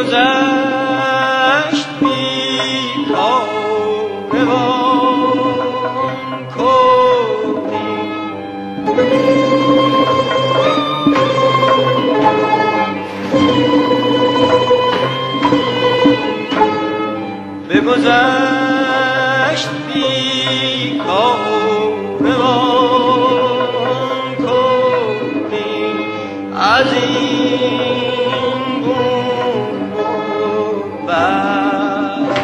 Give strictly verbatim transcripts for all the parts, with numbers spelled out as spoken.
بگذشت بیکاروان کردی بگذشت بیکاروان کردی از این گونه بعد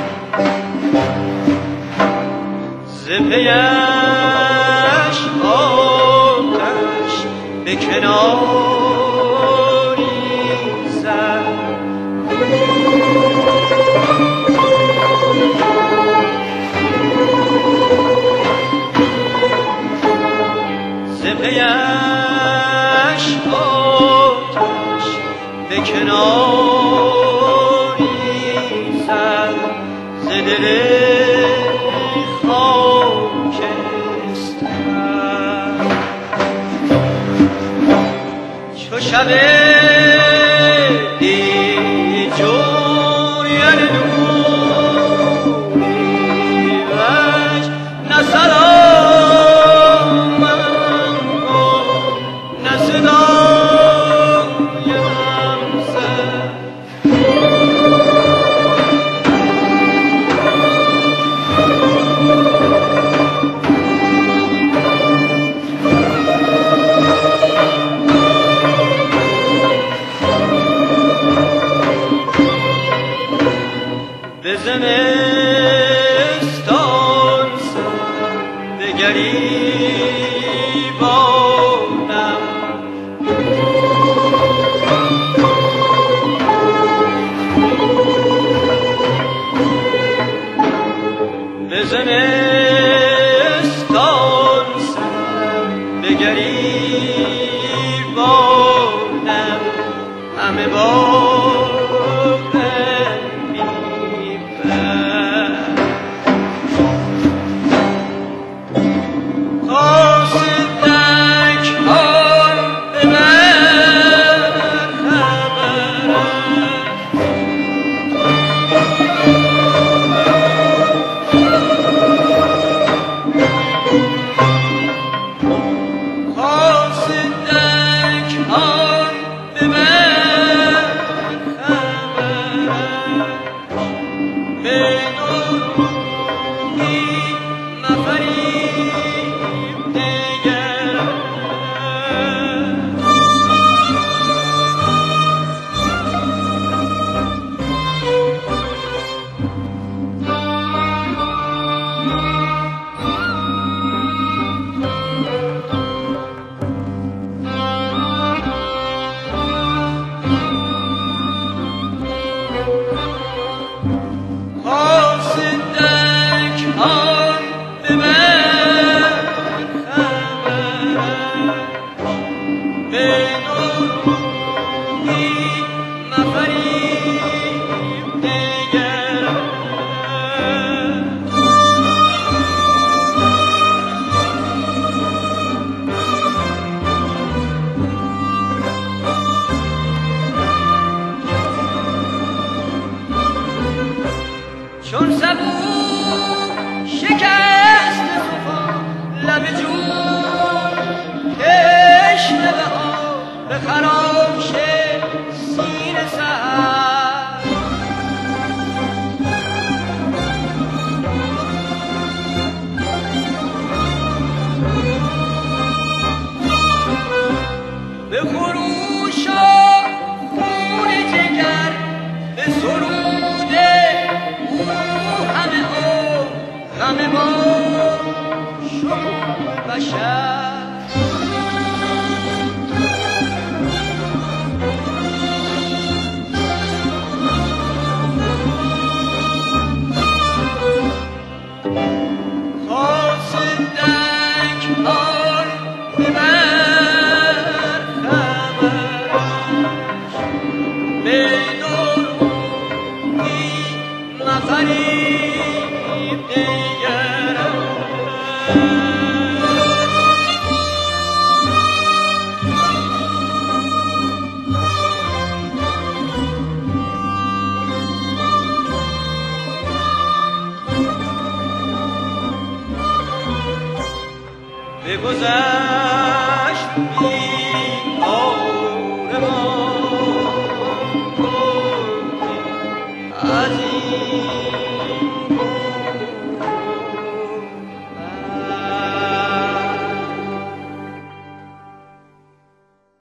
ز پیش آتش به کناری زد ز پیش آتش به کناری زد ز دل خاکستر چو شب دی جوید نوری وش نه سلام نه صدایم زد به زمستان سر به گریبانم به زمستان سر به گریبانم همه باغ چون سبو شکست طوفان لب جون تشنه به آب به خراش سینه سر به خروش و خون جگر به سرود او همه او همه ما شکوه بشر فریب دیگر گشت بی آرمان از این